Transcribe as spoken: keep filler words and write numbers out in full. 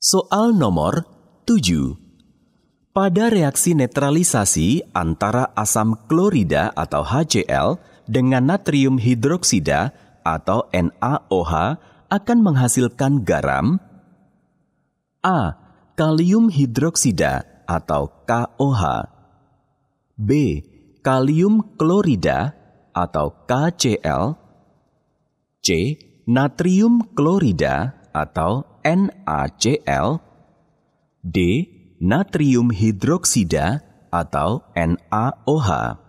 Soal nomor tujuh. Pada reaksi netralisasi antara asam klorida atau H C l dengan natrium hidroksida atau N a O H akan menghasilkan garam. A. Kalium hidroksida atau K O H. B. Kalium klorida atau K C l. C. Natrium klorida atau N a C l. D. Natrium hidroksida atau N a O H.